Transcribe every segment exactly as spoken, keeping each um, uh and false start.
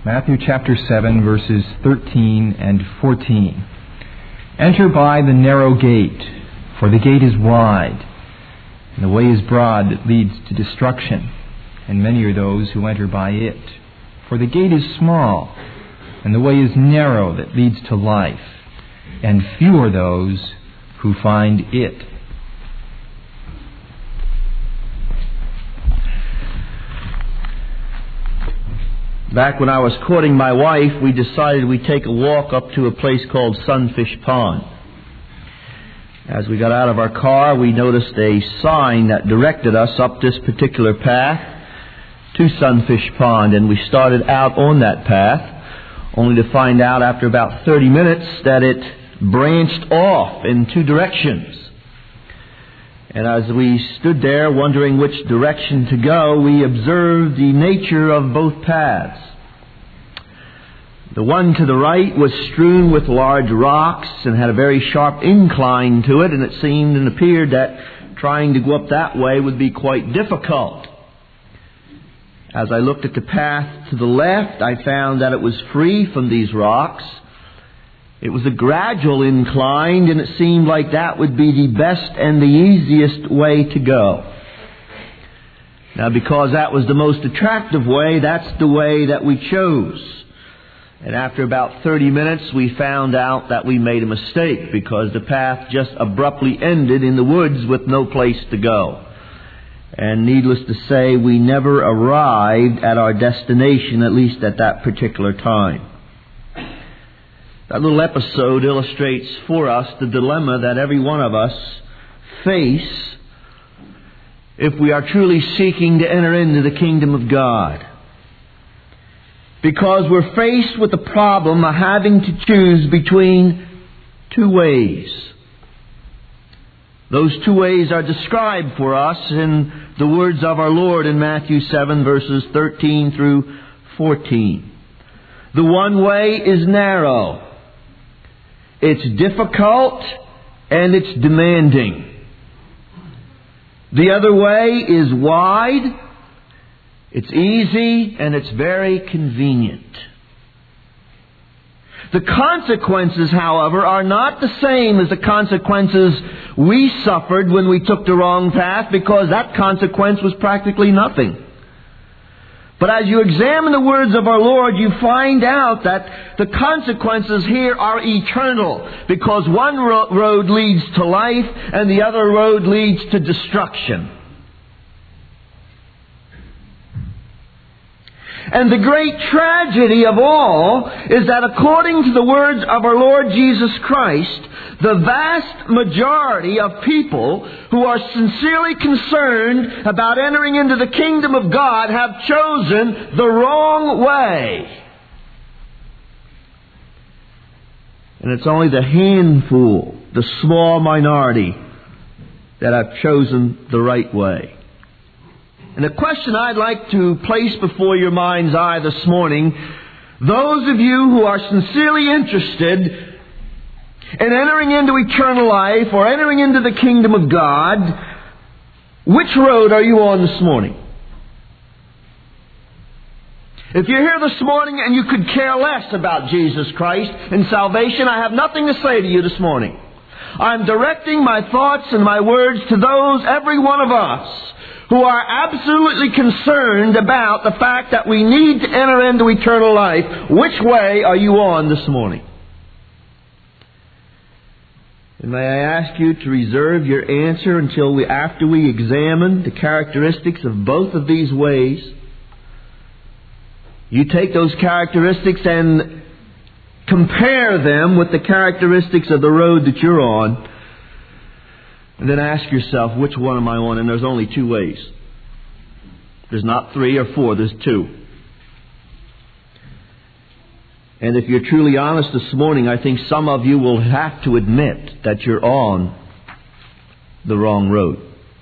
Matthew chapter seven, verses thirteen and fourteen. Enter by the narrow gate, for the gate is wide, and the way is broad that leads to destruction, and many are those who enter by it. For the gate is small, and the way is narrow that leads to life, and few are those who find it. Back when I was courting my wife, we decided we'd take a walk up to a place called Sunfish Pond. As we got out of our car, we noticed a sign that directed us up this particular path to Sunfish Pond, and we started out on that path, only to find out after about thirty minutes that it branched off in two directions. And as we stood there wondering which direction to go, we observed the nature of both paths. The one to the right was strewn with large rocks and had a very sharp incline to it, and it seemed and appeared that trying to go up that way would be quite difficult. As I looked at the path to the left, I found that it was free from these rocks. It was a gradual incline, and it seemed like that would be the best and the easiest way to go. Now, because that was the most attractive way, that's the way that we chose. And after about thirty minutes, we found out that we made a mistake, because the path just abruptly ended in the woods with no place to go. And needless to say, we never arrived at our destination, at least at that particular time. That little episode illustrates for us the dilemma that every one of us face if we are truly seeking to enter into the kingdom of God. Because we're faced with the problem of having to choose between two ways. Those two ways are described for us in the words of our Lord in Matthew seven, verses thirteen through fourteen. The one way is narrow. It's difficult and it's demanding. The other way is wide, it's easy, and it's very convenient. The consequences, however, are not the same as the consequences we suffered when we took the wrong path, because that consequence was practically nothing. But as you examine the words of our Lord, you find out that the consequences here are eternal, because one ro- road leads to life and the other road leads to destruction. And the great tragedy of all is that according to the words of our Lord Jesus Christ, the vast majority of people who are sincerely concerned about entering into the kingdom of God have chosen the wrong way. And it's only the handful, the small minority, that have chosen the right way. And the question I'd like to place before your mind's eye this morning, those of you who are sincerely interested in entering into eternal life or entering into the kingdom of God, which road are you on this morning? If you're here this morning and you could care less about Jesus Christ and salvation, I have nothing to say to you this morning. I'm directing my thoughts and my words to those, every one of us, who are absolutely concerned about the fact that we need to enter into eternal life. Which way are you on this morning? And may I ask you to reserve your answer until we, after we examine the characteristics of both of these ways. You take those characteristics and compare them with the characteristics of the road that you're on. And then ask yourself, which one am I on? And there's only two ways. There's not three or four, there's two. And if you're truly honest this morning, I think some of you will have to admit that you're on the wrong road.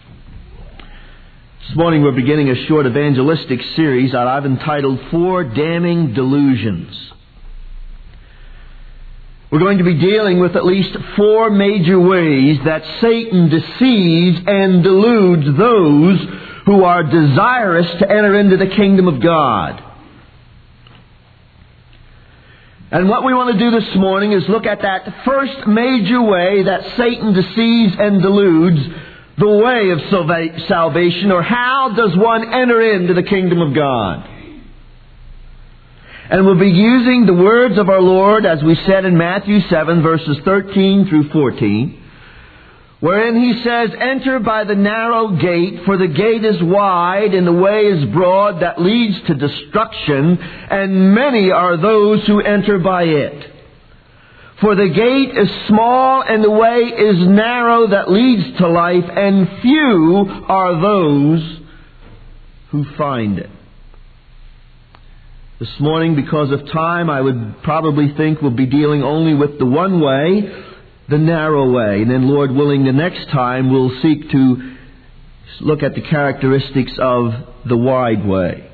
This morning we're beginning a short evangelistic series that I've entitled Four Damning Delusions. We're going to be dealing with at least four major ways that Satan deceives and deludes those who are desirous to enter into the kingdom of God. And what we want to do this morning is look at that first major way that Satan deceives and deludes, the way of salva- salvation, or how does one enter into the kingdom of God. And we'll be using the words of our Lord, as we said in Matthew seven, verses thirteen through fourteen, wherein He says, "Enter by the narrow gate, for the gate is wide and the way is broad that leads to destruction, and many are those who enter by it. For the gate is small and the way is narrow that leads to life, and few are those who find it." This morning, because of time, I would probably think we'll be dealing only with the one way, the narrow way. And then, Lord willing, the next time we'll seek to look at the characteristics of the wide way.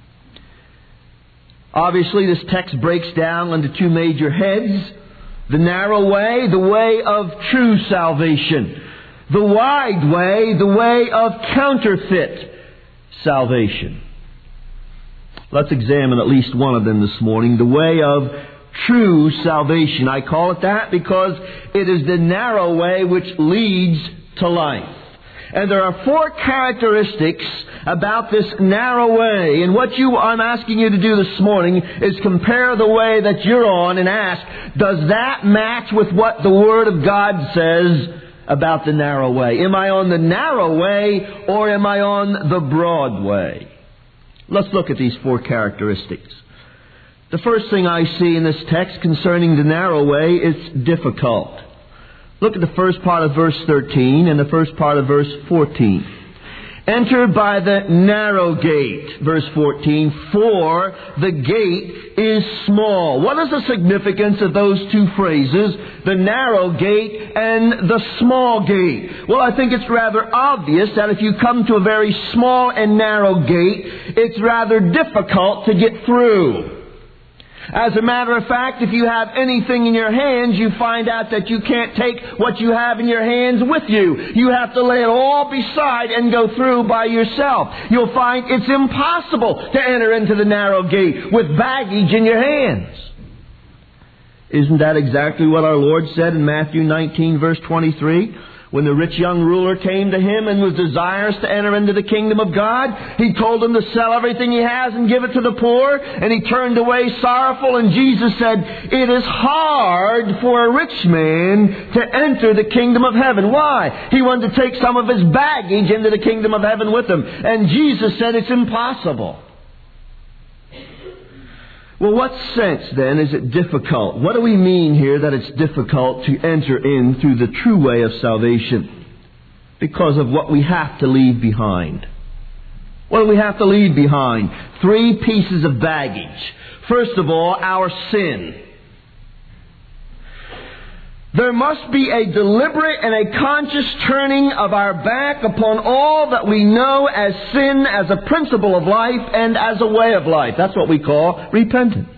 Obviously, this text breaks down into two major heads. The narrow way, the way of true salvation. The wide way, the way of counterfeit salvation. Let's examine at least one of them this morning. The way of true salvation. I call it that because it is the narrow way which leads to life. And there are four characteristics about this narrow way. And what you, I'm asking you to do this morning is compare the way that you're on and ask, does that match with what the Word of God says about the narrow way? Am I on the narrow way or am I on the broad way? Let's look at these four characteristics. The first thing I see in this text concerning the narrow way is difficult. Look at the first part of verse thirteen and the first part of verse fourteen. "Enter by the narrow gate," verse fourteen, "for the gate is small." What is the significance of those two phrases, the narrow gate and the small gate? Well, I think it's rather obvious that if you come to a very small and narrow gate, it's rather difficult to get through. As a matter of fact, if you have anything in your hands, you find out that you can't take what you have in your hands with you. You have to lay it all beside and go through by yourself. You'll find it's impossible to enter into the narrow gate with baggage in your hands. Isn't that exactly what our Lord said in Matthew nineteen, verse twenty-three? When the rich young ruler came to Him and was desirous to enter into the kingdom of God, He told him to sell everything he has and give it to the poor, and he turned away sorrowful, and Jesus said, "It is hard for a rich man to enter the kingdom of heaven." Why? He wanted to take some of his baggage into the kingdom of heaven with him. And Jesus said it's impossible. Well, what sense, then, is it difficult? What do we mean here that it's difficult to enter in through the true way of salvation? Because of what we have to leave behind. What do we have to leave behind? Three pieces of baggage. First of all, our sin. There must be a deliberate and a conscious turning of our back upon all that we know as sin, as a principle of life, and as a way of life. That's what we call repentance.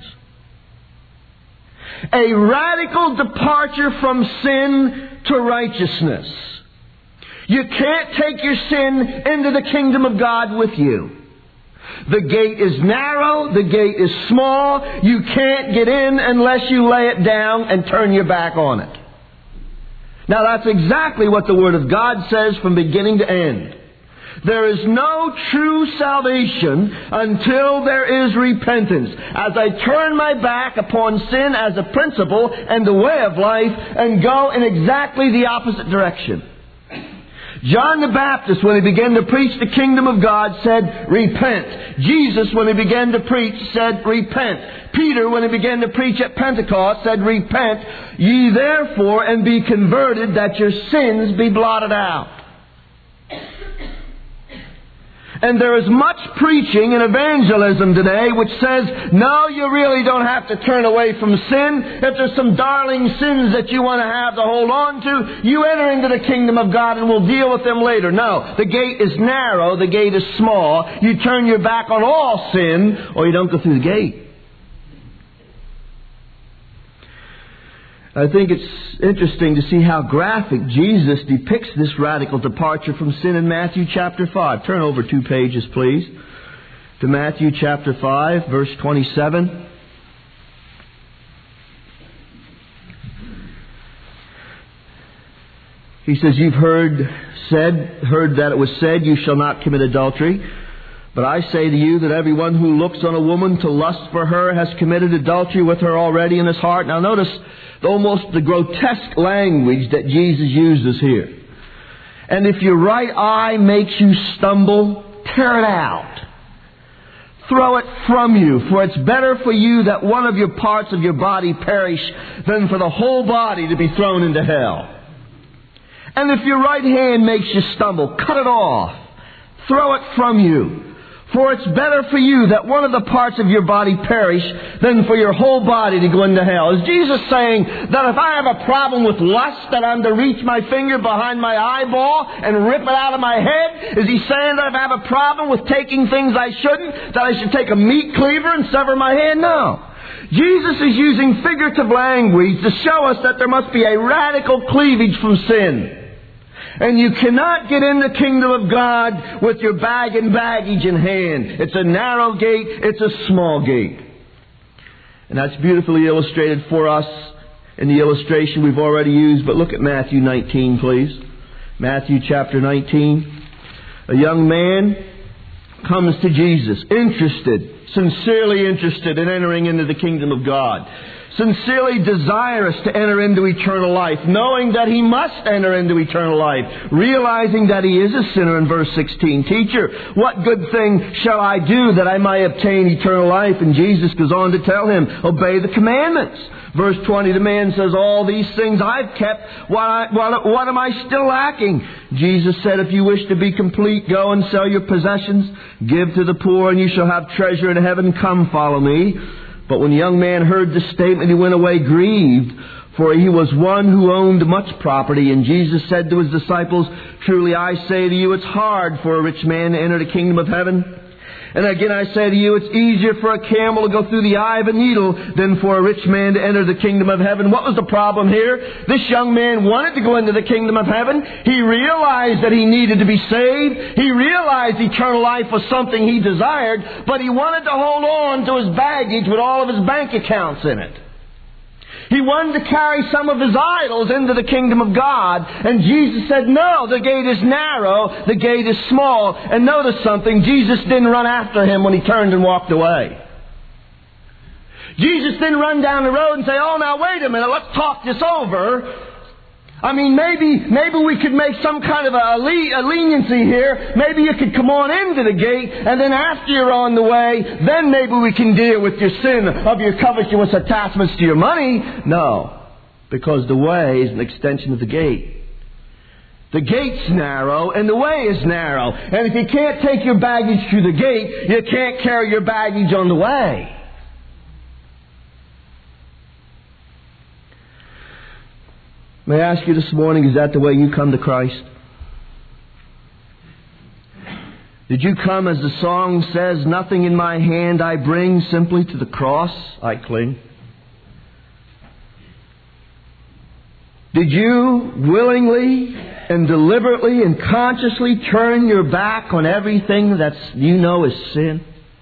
A radical departure from sin to righteousness. You can't take your sin into the kingdom of God with you. The gate is narrow, the gate is small. You can't get in unless you lay it down and turn your back on it. Now that's exactly what the Word of God says from beginning to end. There is no true salvation until there is repentance. As I turn my back upon sin as a principle and the way of life and go in exactly the opposite direction. John the Baptist, when he began to preach the kingdom of God, said, "Repent." Jesus, when he began to preach, said, "Repent." Peter, when he began to preach at Pentecost, said, "Repent ye therefore and be converted, that your sins be blotted out." And there is much preaching and evangelism today which says, no, you really don't have to turn away from sin. If there's some darling sins that you want to have to hold on to, you enter into the kingdom of God and we'll deal with them later. No, the gate is narrow, the gate is small. You turn your back on all sin or you don't go through the gate. I think it's interesting to see how graphic Jesus depicts this radical departure from sin in Matthew chapter five. Turn over two pages, please, to Matthew chapter five, verse twenty-seven. He says, you've heard said, heard that it was said, you shall not commit adultery. But I say to you that everyone who looks on a woman to lust for her has committed adultery with her already in his heart. Now notice almost the grotesque language that Jesus uses here. And if your right eye makes you stumble, tear it out. Throw it from you, for it's better for you that one of your parts of your body perish than for the whole body to be thrown into hell. And if your right hand makes you stumble, cut it off. Throw it from you. For it's better for you that one of the parts of your body perish than for your whole body to go into hell. Is Jesus saying that if I have a problem with lust, that I'm to reach my finger behind my eyeball and rip it out of my head? Is he saying that if I have a problem with taking things I shouldn't, that I should take a meat cleaver and sever my hand? No. Jesus is using figurative language to show us that there must be a radical cleavage from sin. And you cannot get in the kingdom of God with your bag and baggage in hand. It's a narrow gate. It's a small gate. And that's beautifully illustrated for us in the illustration we've already used. But look at Matthew nineteen, please. Matthew chapter nineteen. A young man comes to Jesus, interested, sincerely interested in entering into the kingdom of God. Sincerely desirous to enter into eternal life, knowing that he must enter into eternal life, realizing that he is a sinner in verse sixteen. Teacher, what good thing shall I do that I might obtain eternal life? And Jesus goes on to tell him, obey the commandments. Verse twenty, the man says, all these things I've kept, what, I, what, what am I still lacking? Jesus said, if you wish to be complete, go and sell your possessions, give to the poor, and you shall have treasure in heaven. Come, follow me. But when the young man heard this statement, he went away grieved, for he was one who owned much property. And Jesus said to his disciples, truly I say to you, it's hard for a rich man to enter the kingdom of heaven. And again I say to you, it's easier for a camel to go through the eye of a needle than for a rich man to enter the kingdom of heaven. What was the problem here? This young man wanted to go into the kingdom of heaven. He realized that he needed to be saved. He realized eternal life was something he desired, but he wanted to hold on to his baggage with all of his bank accounts in it. He wanted to carry some of his idols into the kingdom of God. And Jesus said, no, the gate is narrow, the gate is small. And notice something, Jesus didn't run after him when he turned and walked away. Jesus didn't run down the road and say, oh, now wait a minute, let's talk this over. I mean, maybe maybe we could make some kind of a, a leniency here. Maybe you could come on into the gate, and then after you're on the way, then maybe we can deal with your sin of your covetous attachments to your money. No, because the way is an extension of the gate. The gate's narrow, and the way is narrow. And if you can't take your baggage through the gate, you can't carry your baggage on the way. May I ask you this morning, is that the way you come to Christ? Did you come, as the song says, nothing in my hand I bring, simply to the cross I cling? Did you willingly and deliberately and consciously turn your back on everything that you know is sin?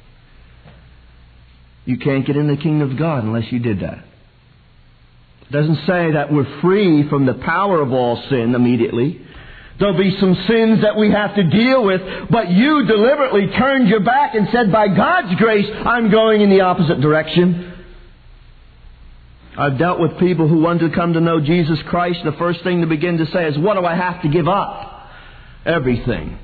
You can't get in the kingdom of God unless you did that. It doesn't say that we're free from the power of all sin immediately. There'll be some sins that we have to deal with, but you deliberately turned your back and said, by God's grace, I'm going in the opposite direction. I've dealt with people who want to come to know Jesus Christ, and the first thing to begin to say is, what do I have to give up? Everything.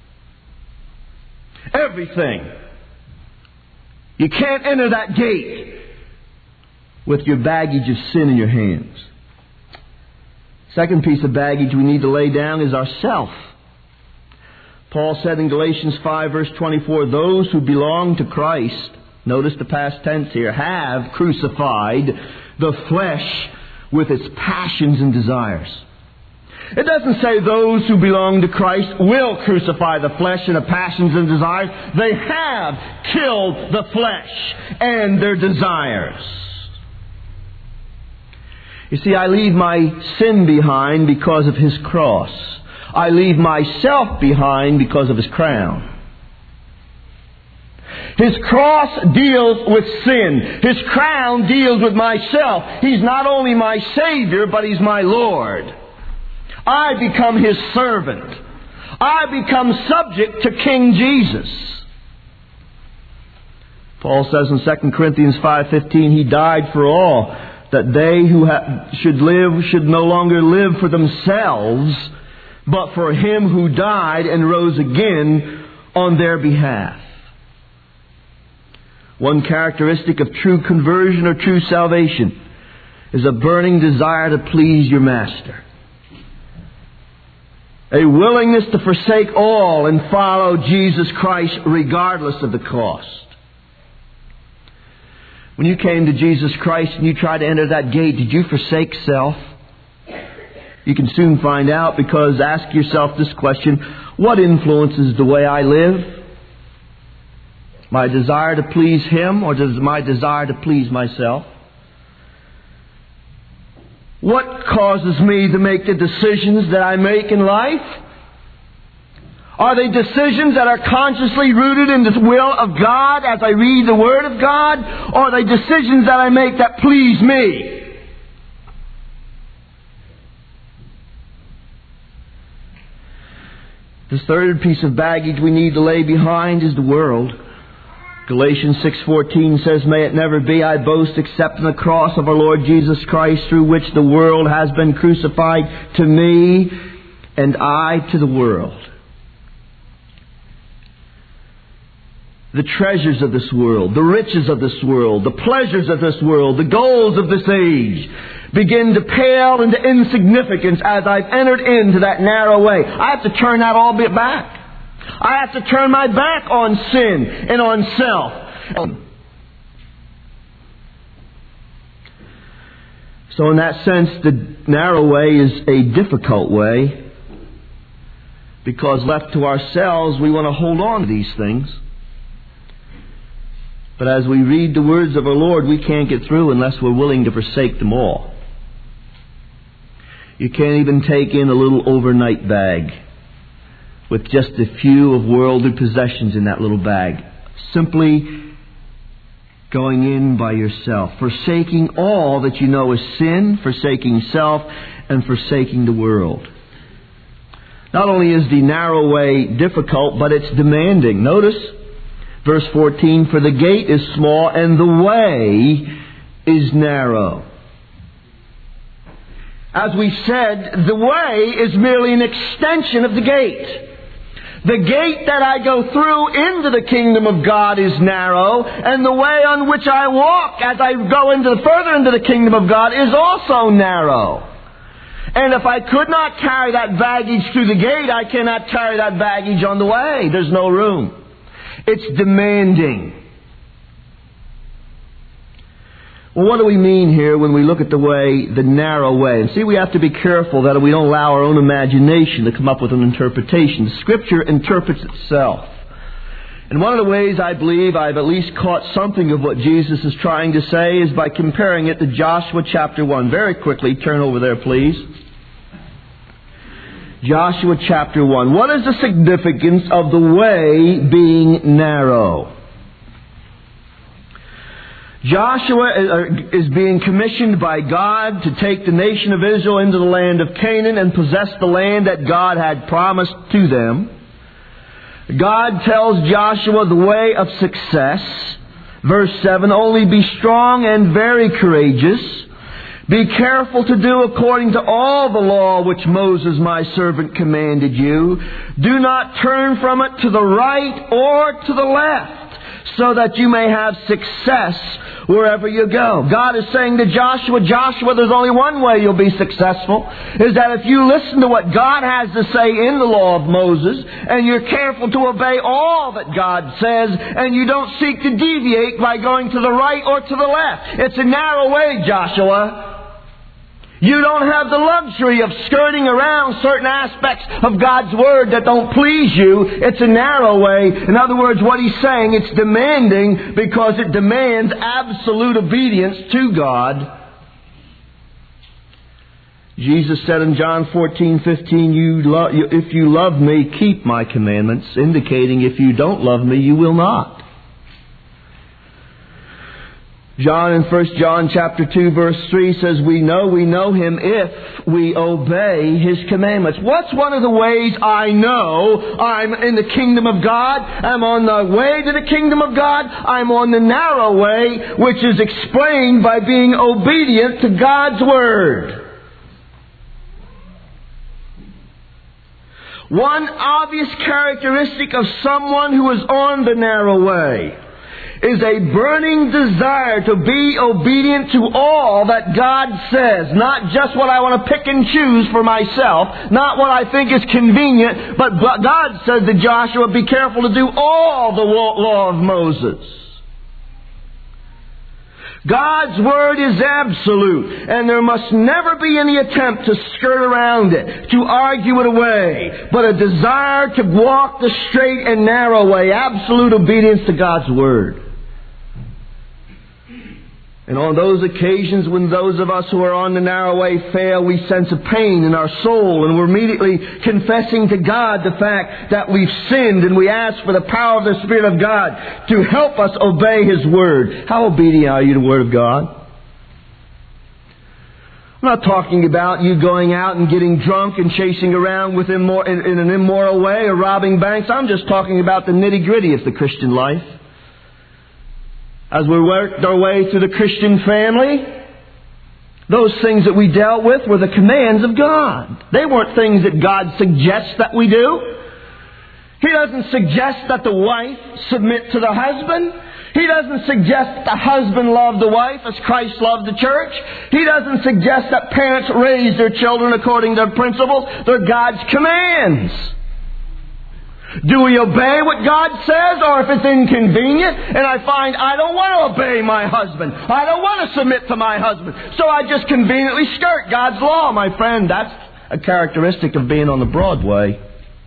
Everything. You can't enter that gate with your baggage of sin in your hands. Second piece of baggage we need to lay down is ourself. Paul said in Galatians five verse twenty-four, those who belong to Christ, notice the past tense here, have crucified the flesh with its passions and desires. It doesn't say those who belong to Christ will crucify the flesh and the passions and desires. They have killed the flesh and their desires. You see, I leave my sin behind because of His cross. I leave myself behind because of His crown. His cross deals with sin. His crown deals with myself. He's not only my Savior, but He's my Lord. I become His servant. I become subject to King Jesus. Paul says in Second Corinthians five fifteen, He died for all, that they who ha- should live should no longer live for themselves, but for Him who died and rose again on their behalf. One characteristic of true conversion or true salvation is a burning desire to please your Master. A willingness to forsake all and follow Jesus Christ regardless of the cost. When you came to Jesus Christ and you tried to enter that gate, did you forsake self? You can soon find out, because ask yourself this question: what influences the way I live? My desire to please Him, or does my desire to please myself? What causes me to make the decisions that I make in life? Are they decisions that are consciously rooted in the will of God as I read the Word of God? Or are they decisions that I make that please me? The third piece of baggage we need to lay behind is the world. Galatians six fourteen says, "May it never be I boast except in the cross of our Lord Jesus Christ, through which the world has been crucified to me, and I to the world." The treasures of this world, the riches of this world, the pleasures of this world, the goals of this age begin to pale into insignificance as I've entered into that narrow way. I have to turn that all bit back. I have to turn my back on sin and on self. So in that sense, the narrow way is a difficult way, because left to ourselves, we want to hold on to these things. But as we read the words of our Lord, we can't get through unless we're willing to forsake them all. You can't even take in a little overnight bag with just a few of worldly possessions in that little bag. Simply going in by yourself, forsaking all that you know is sin, forsaking self, and forsaking the world. Not only is the narrow way difficult, but it's demanding. Notice verse fourteen, "For the gate is small and the way is narrow." As we said, the way is merely an extension of the gate. The gate that I go through into the kingdom of God is narrow, and the way on which I walk as I go into further into the kingdom of God is also narrow. And if I could not carry that baggage through the gate, I cannot carry that baggage on the way. There's no room. It's demanding. Well, what do we mean here when we look at the way, the narrow way? And see, we have to be careful that we don't allow our own imagination to come up with an interpretation. The Scripture interprets itself. And one of the ways I believe I've at least caught something of what Jesus is trying to say is by comparing it to Joshua chapter one. Very quickly, turn over there, please. Joshua chapter one. What is the significance of the way being narrow? Joshua is being commissioned by God to take the nation of Israel into the land of Canaan and possess the land that God had promised to them. God tells Joshua the way of success. Verse seven, "Only be strong and very courageous. Be careful to do according to all the law which Moses my servant commanded you. Do not turn from it to the right or to the left, so that you may have success wherever you go." God is saying to Joshua, Joshua, there's only one way you'll be successful, is that if you listen to what God has to say in the law of Moses, and you're careful to obey all that God says, and you don't seek to deviate by going to the right or to the left. It's a narrow way, Joshua. You don't have the luxury of skirting around certain aspects of God's Word that don't please you. It's a narrow way. In other words, what he's saying, it's demanding because it demands absolute obedience to God. Jesus said in John fourteen fifteen, you lo- "If you love me, keep my commandments," indicating if you don't love me, you will not. John in First John chapter two verse three says, we know we know Him if we obey His commandments. What's one of the ways I know I'm in the kingdom of God? I'm on the way to the kingdom of God. I'm on the narrow way, which is explained by being obedient to God's Word. One obvious characteristic of someone who is on the narrow way is a burning desire to be obedient to all that God says. Not just what I want to pick and choose for myself, not what I think is convenient, but God said to Joshua, be careful to do all the law of Moses. God's Word is absolute, and there must never be any attempt to skirt around it, to argue it away, but a desire to walk the straight and narrow way, absolute obedience to God's Word. And on those occasions when those of us who are on the narrow way fail, we sense a pain in our soul, and we're immediately confessing to God the fact that we've sinned, and we ask for the power of the Spirit of God to help us obey His Word. How obedient are you to the Word of God? I'm not talking about you going out and getting drunk and chasing around with immor- in, in an immoral way or robbing banks. I'm just talking about the nitty-gritty of the Christian life. As we worked our way through the Christian family, those things that we dealt with were the commands of God. They weren't things that God suggests that we do. He doesn't suggest that the wife submit to the husband. He doesn't suggest that the husband love the wife as Christ loved the church. He doesn't suggest that parents raise their children according to principles. They're God's commands. Do we obey what God says, or if it's inconvenient and I find I don't want to obey my husband, I don't want to submit to my husband, so I just conveniently skirt God's law, my friend? That's a characteristic of being on the broad way.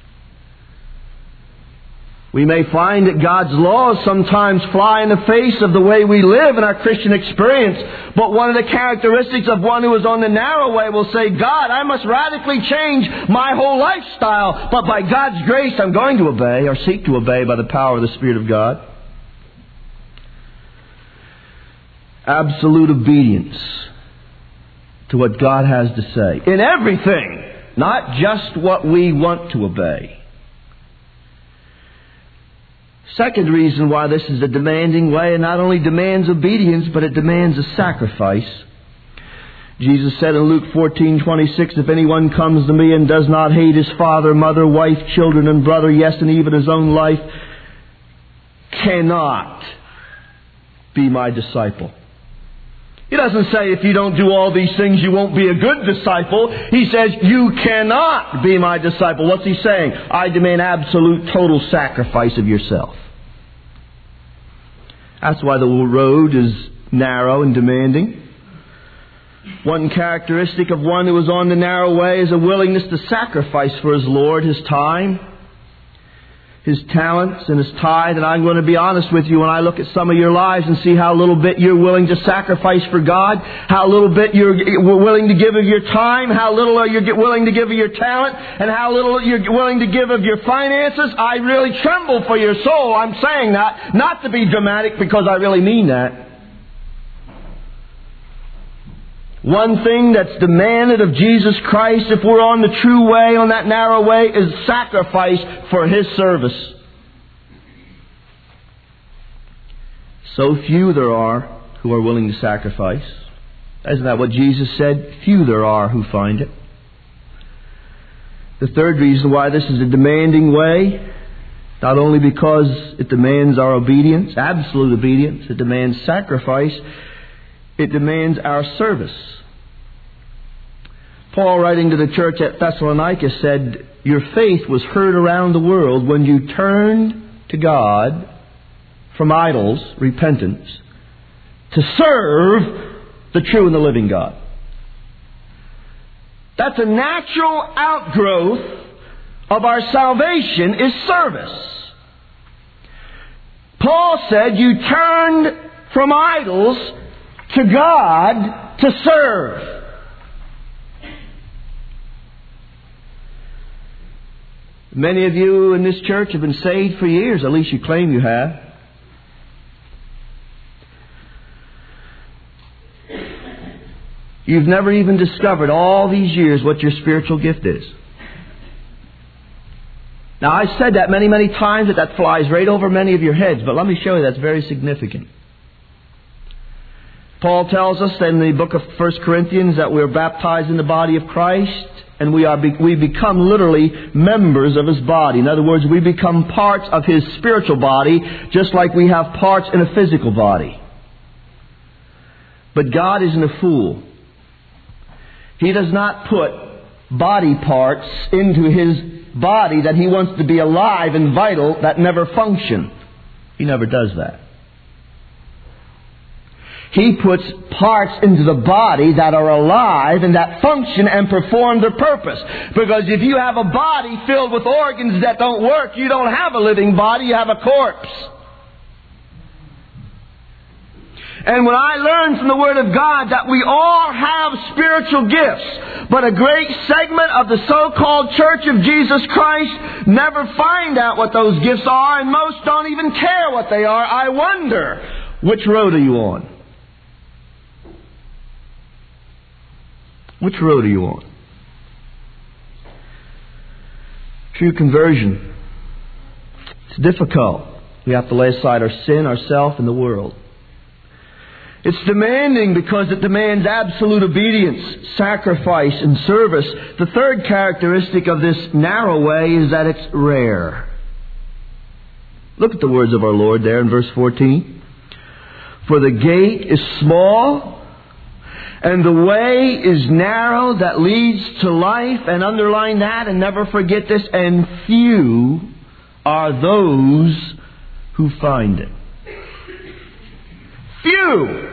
We may find that God's laws sometimes fly in the face of the way we live in our Christian experience. But one of the characteristics of one who is on the narrow way will say, God, I must radically change my whole lifestyle. But by God's grace, I'm going to obey, or seek to obey by the power of the Spirit of God. Absolute obedience to what God has to say. In everything, not just what we want to obey. Second reason why this is a demanding way, and not only demands obedience, but it demands a sacrifice. Jesus said in Luke fourteen twenty-six, if anyone comes to me and does not hate his father, mother, wife, children, and brother, yes, and even his own life, cannot be my disciple. He doesn't say if you don't do all these things you won't be a good disciple. He says you cannot be my disciple. What's he saying? I demand absolute total sacrifice of yourself. That's why the road is narrow and demanding. One characteristic of one who is on the narrow way is a willingness to sacrifice for his Lord his time, his talents, and his tithe. And I'm going to be honest with you, when I look at some of your lives and see how little bit you're willing to sacrifice for God, how little bit you're willing to give of your time, how little are you willing to give of your talent, and how little you're willing to give of your finances, I really tremble for your soul. I'm saying that not to be dramatic, because I really mean that. One thing that's demanded of Jesus Christ, if we're on the true way, on that narrow way, is sacrifice for His service. So few there are who are willing to sacrifice. Isn't that what Jesus said? Few there are who find it. The third reason why this is a demanding way, not only because it demands our obedience, absolute obedience, it demands sacrifice, it demands our service. Paul, writing to the church at Thessalonica, said, your faith was heard around the world when you turned to God from idols, repentance, to serve the true and the living God. That's a natural outgrowth of our salvation, is service. Paul said you turned from idols to God to serve. Many of you in this church have been saved for years, at least you claim you have. You've never even discovered all these years what your spiritual gift is. Now, I said that many, many times that that flies right over many of your heads, but let me show you that's very significant. Paul tells us in the book of First Corinthians that we're baptized in the body of Christ, and we are we become literally members of His body. In other words, we become parts of His spiritual body, just like we have parts in a physical body. But God isn't a fool. He does not put body parts into His body that He wants to be alive and vital that never function. He never does that. He puts parts into the body that are alive and that function and perform their purpose. Because if you have a body filled with organs that don't work, you don't have a living body, you have a corpse. And when I learned from the Word of God that we all have spiritual gifts, but a great segment of the so-called Church of Jesus Christ never find out what those gifts are, and most don't even care what they are, I wonder, which road are you on? Which road are you on? True conversion. It's difficult. We have to lay aside our sin, ourself, and the world. It's demanding because it demands absolute obedience, sacrifice, and service. The third characteristic of this narrow way is that it's rare. Look at the words of our Lord there in verse fourteen. For the gate is small, and the way is narrow that leads to life, and underline that and never forget this, and few are those who find it. Few.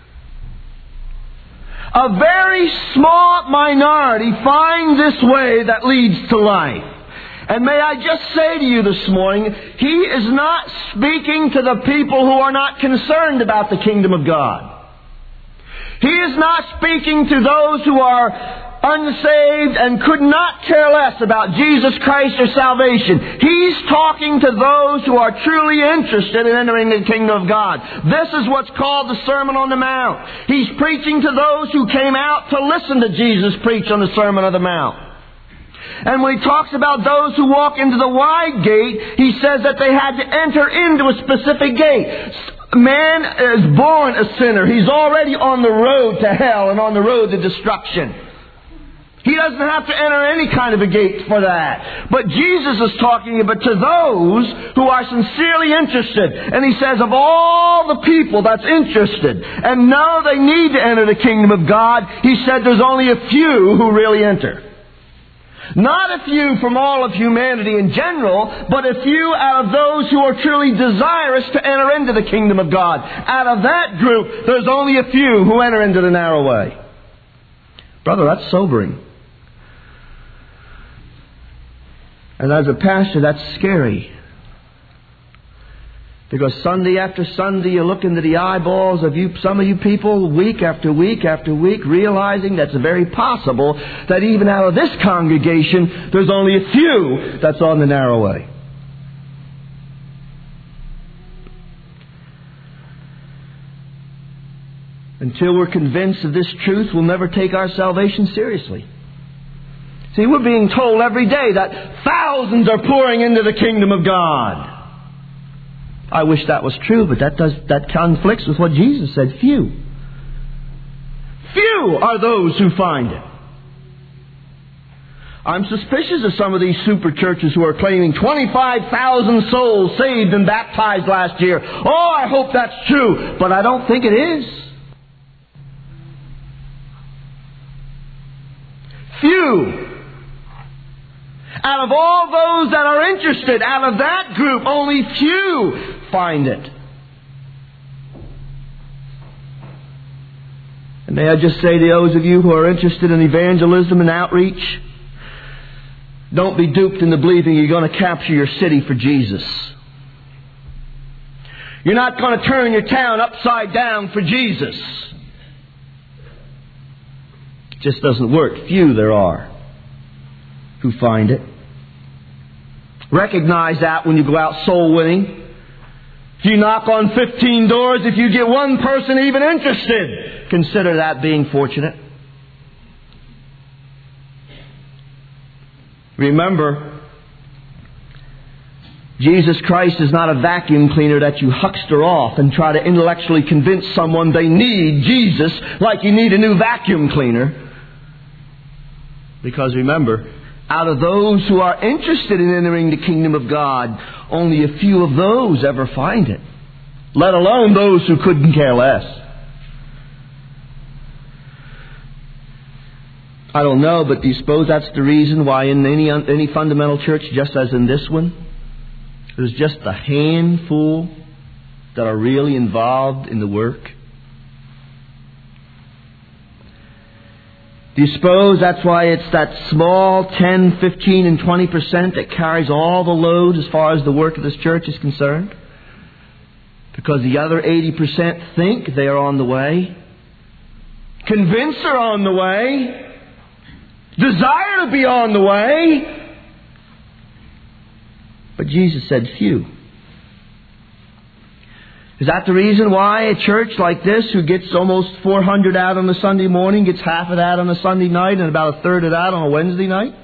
A very small minority find this way that leads to life. And may I just say to you this morning, He is not speaking to the people who are not concerned about the kingdom of God. He is not speaking to those who are unsaved and could not care less about Jesus Christ or salvation. He's talking to those who are truly interested in entering the kingdom of God. This is what's called the Sermon on the Mount. He's preaching to those who came out to listen to Jesus preach on the Sermon on the Mount. And when He talks about those who walk into the wide gate, He says that they had to enter into a specific gate. Man is born a sinner. He's already on the road to hell and on the road to destruction. He doesn't have to enter any kind of a gate for that. But Jesus is talking about to those who are sincerely interested. And He says of all the people that's interested and know they need to enter the kingdom of God, He said there's only a few who really enter. Not a few from all of humanity in general, but a few out of those who are truly desirous to enter into the kingdom of God. Out of that group, there's only a few who enter into the narrow way. Brother, that's sobering. And as a pastor, that's scary. Because Sunday after Sunday, you look into the eyeballs of you, some of you people, week after week after week, realizing that it's very possible that even out of this congregation, there's only a few that's on the narrow way. Until we're convinced of this truth, we'll never take our salvation seriously. See, we're being told every day that thousands are pouring into the kingdom of God. I wish that was true, but that does that conflicts with what Jesus said. Few. Few are those who find it. I'm suspicious of some of these super churches who are claiming twenty-five thousand souls saved and baptized last year. Oh, I hope that's true, but I don't think it is. Few. Out of all those that are interested, out of that group, only few find it. And may I just say to those of you who are interested in evangelism and outreach, don't be duped into believing you're going to capture your city for Jesus. You're not going to turn your town upside down for Jesus. It just doesn't work. Few there are who find it. Recognize that when you go out soul winning. If you knock on fifteen doors, if you get one person even interested, consider that being fortunate. Remember, Jesus Christ is not a vacuum cleaner that you huckster off and try to intellectually convince someone they need Jesus like you need a new vacuum cleaner. Because remember, out of those who are interested in entering the kingdom of God, only a few of those ever find it, let alone those who couldn't care less. I don't know, but do you suppose that's the reason why in any any fundamental church, just as in this one, there's just a handful that are really involved in the work? Do you suppose that's why it's that small ten, fifteen, and twenty percent that carries all the load as far as the work of this church is concerned? Because the other eighty percent think they are on the way, convinced they're on the way, desire to be on the way. But Jesus said few. Is that the reason why a church like this, who gets almost four hundred out on a Sunday morning, gets half of that on a Sunday night and about a third of that on a Wednesday night?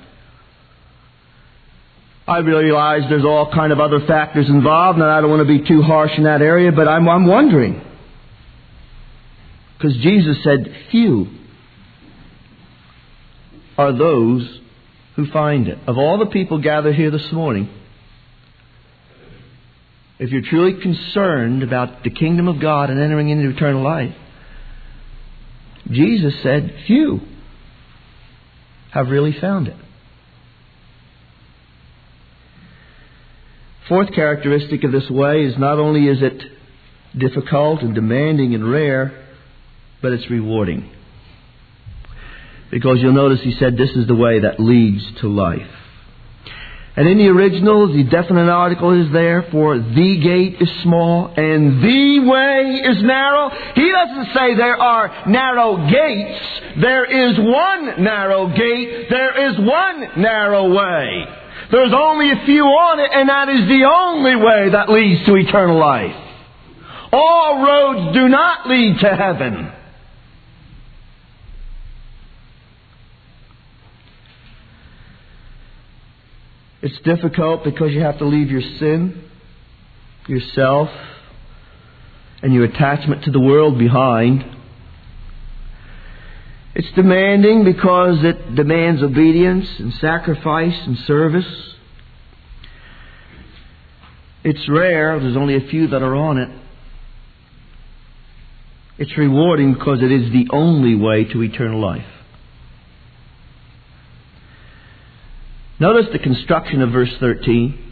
I realize there's all kind of other factors involved, and I don't want to be too harsh in that area, but I'm, I'm wondering. Because Jesus said few are those who find it. Of all the people gathered here this morning, if you're truly concerned about the kingdom of God and entering into eternal life, Jesus said few have really found it. Fourth characteristic of this way is not only is it difficult and demanding and rare, but it's rewarding. Because you'll notice he said this is the way that leads to life. And in the original, the definite article is there for the gate is small and the way is narrow. He doesn't say there are narrow gates. There is one narrow gate. There is one narrow way. There's only a few on it, and that is the only way that leads to eternal life. All roads do not lead to heaven. It's difficult because you have to leave your sin, yourself, and your attachment to the world behind. It's demanding because it demands obedience and sacrifice and service. It's rare. There's only a few that are on it. It's rewarding because it is the only way to eternal life. Notice the construction of verse thirteen.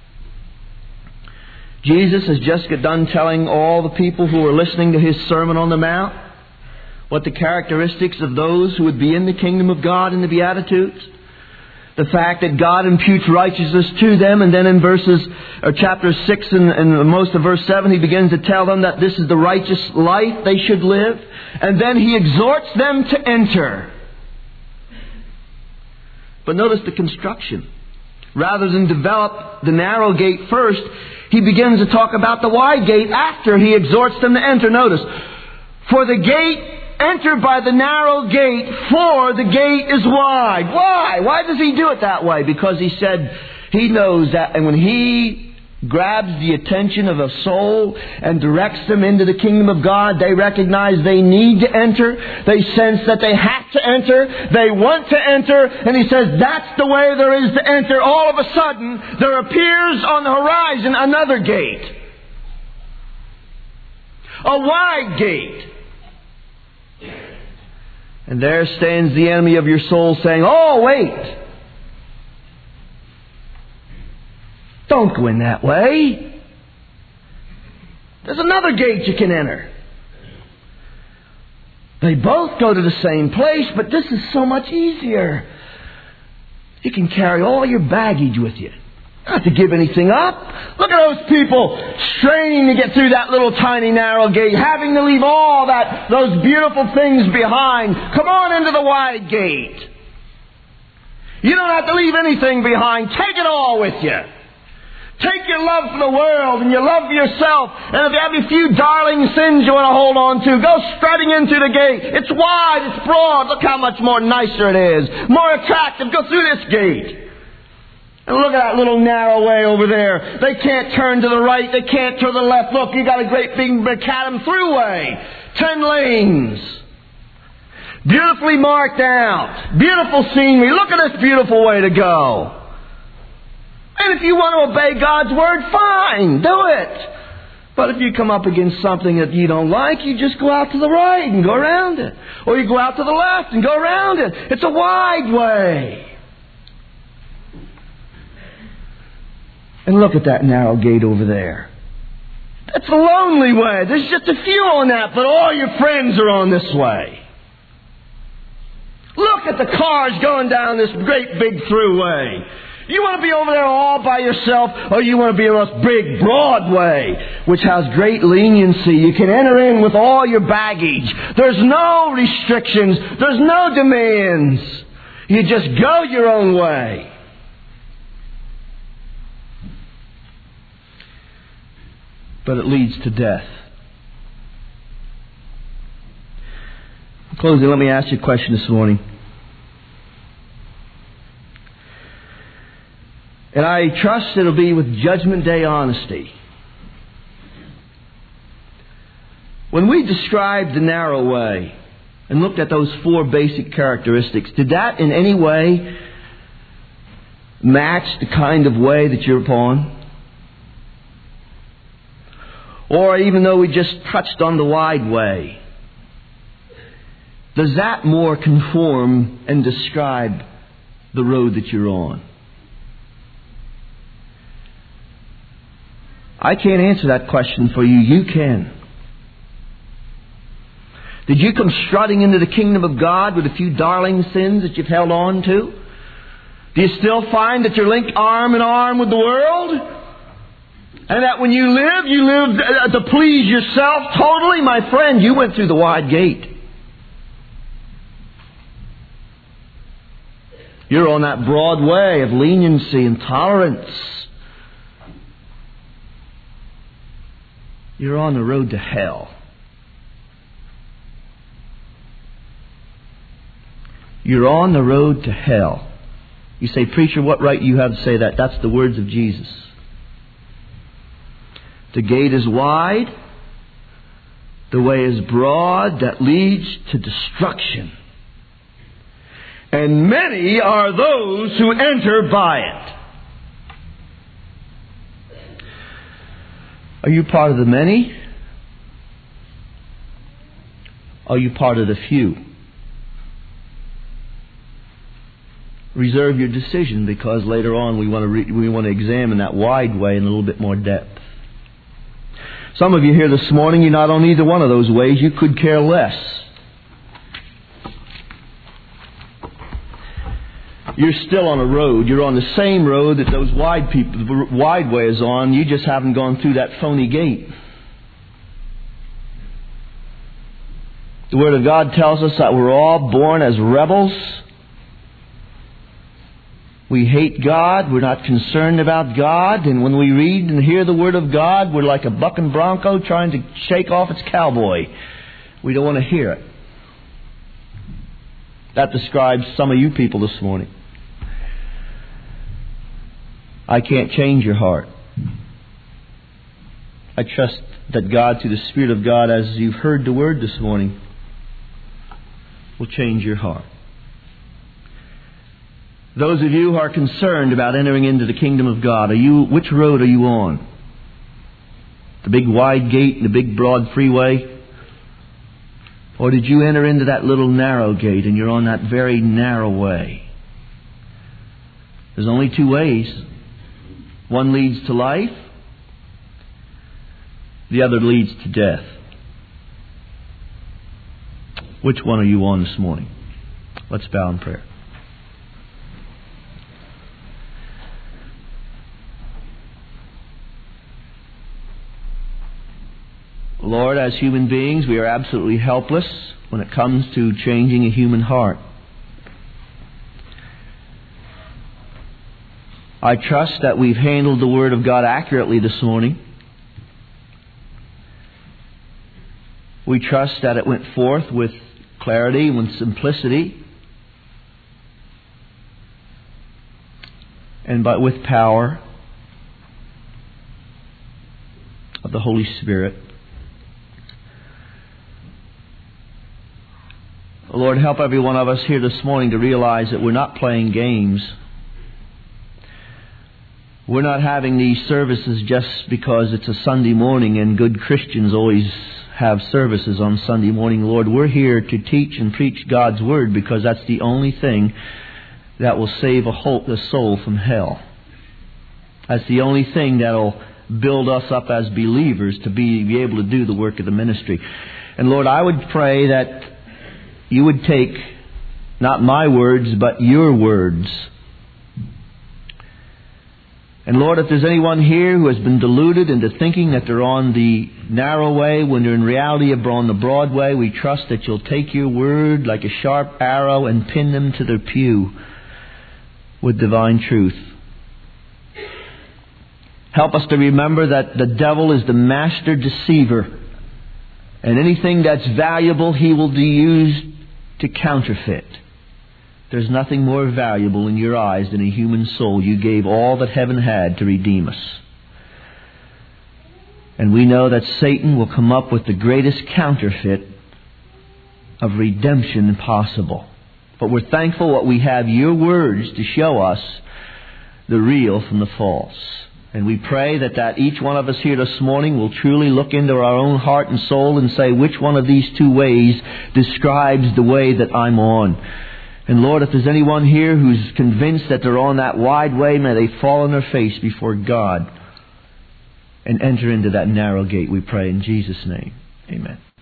Jesus has just got done telling all the people who were listening to His Sermon on the Mount what the characteristics of those who would be in the kingdom of God in the Beatitudes. The fact that God imputes righteousness to them, and then in verses, or chapter six and, and most of verse seven, He begins to tell them that this is the righteous life they should live. And then He exhorts them to enter. But notice the construction. Rather than develop the narrow gate first, He begins to talk about the wide gate after He exhorts them to enter. Notice, for the gate, enter by the narrow gate, for the gate is wide. Why? Why does He do it that way? Because He said He knows that, and when He grabs the attention of a soul and directs them into the kingdom of God, they recognize they need to enter. They sense that they have to enter. They want to enter. And He says that's the way there is to enter. All of a sudden, there appears on the horizon another gate. A wide gate. And there stands the enemy of your soul saying, oh, wait. Don't go in that way. There's another gate you can enter. They both go to the same place, but this is so much easier. You can carry all your baggage with you. Not to give anything up. Look at those people straining to get through that little tiny narrow gate, having to leave all that, those beautiful things behind. Come on into the wide gate. You don't have to leave anything behind. Take it all with you. Take your love for the world and your love for yourself. And if you have a few darling sins you want to hold on to, go strutting into the gate. It's wide, it's broad. Look how much more nicer it is. More attractive. Go through this gate. And look at that little narrow way over there. They can't turn to the right. They can't turn to the left. Look, you got a great big macadam throughway. Ten lanes. Beautifully marked out. Beautiful scenery. Look at this beautiful way to go. And if you want to obey God's Word, fine. Do it. But if you come up against something that you don't like, you just go out to the right and go around it. Or you go out to the left and go around it. It's a wide way. And look at that narrow gate over there. That's a lonely way. There's just a few on that, but all your friends are on this way. Look at the cars going down this great big throughway. You want to be over there all by yourself, or you want to be on this big Broadway, which has great leniency. You can enter in with all your baggage. There's no restrictions. There's no demands. You just go your own way. But it leads to death. In closing, let me ask you a question this morning. And I trust it'll be with Judgment Day honesty. When we described the narrow way and looked at those four basic characteristics, did that in any way match the kind of way that you're upon? Or even though we just touched on the wide way, does that more conform and describe the road that you're on? I can't answer that question for you. You can. Did you come strutting into the kingdom of God with a few darling sins that you've held on to? Do you still find that you're linked arm in arm with the world? And that when you live, you live to please yourself totally? My friend, you went through the wide gate. You're on that broad way of leniency and tolerance. You're on the road to hell. You're on the road to hell. You say, preacher, what right you have to say that? That's the words of Jesus. The gate is wide. The way is broad that leads to destruction. And many are those who enter by it. Are you part of the many? Are you part of the few? Reserve your decision, because later on we want to re- we want to examine that wide way in a little bit more depth. Some of you here this morning, you're not on either one of those ways. You could care less. You're still on a road. You're on the same road that those wide people, the wide way is on. You just haven't gone through that phony gate. The Word of God tells us that we're all born as rebels. We hate God. We're not concerned about God. And when we read and hear the Word of God, we're like a bucking bronco trying to shake off its cowboy. We don't want to hear it. That describes some of you people this morning. I can't change your heart. I trust that God, through the Spirit of God, as you've heard the Word this morning, will change your heart. Those of you who are concerned about entering into the kingdom of God, are you, which road are you on? The big wide gate and the big broad freeway? Or did you enter into that little narrow gate and you're on that very narrow way? There's only two ways. One leads to life. The other leads to death. Which one are you on this morning? Let's bow in prayer. Lord, as human beings, we are absolutely helpless when it comes to changing a human heart. I trust that we've handled the Word of God accurately this morning. We trust that it went forth with clarity, with simplicity. and by with power of the Holy Spirit. Lord, help every one of us here this morning to realize that we're not playing games. We're not having these services just because it's a Sunday morning and good Christians always have services on Sunday morning. Lord, we're here to teach and preach God's Word because that's the only thing that will save a, whole, a soul from hell. That's the only thing that will build us up as believers to be, be able to do the work of the ministry. And Lord, I would pray that You would take not my words, but Your words. And Lord, if there's anyone here who has been deluded into thinking that they're on the narrow way when they're in reality on the broad way, we trust that You'll take Your word like a sharp arrow and pin them to their pew with divine truth. Help us to remember that the devil is the master deceiver. And anything that's valuable, he will be used to counterfeit. There's nothing more valuable in Your eyes than a human soul. You gave all that heaven had to redeem us. And we know that Satan will come up with the greatest counterfeit of redemption possible. But we're thankful that we have Your words to show us the real from the false. And we pray that, that each one of us here this morning will truly look into our own heart and soul and say, which one of these two ways describes the way that I'm on? And Lord, if there's anyone here who's convinced that they're on that wide way, may they fall on their face before God and enter into that narrow gate, we pray in Jesus' name. Amen.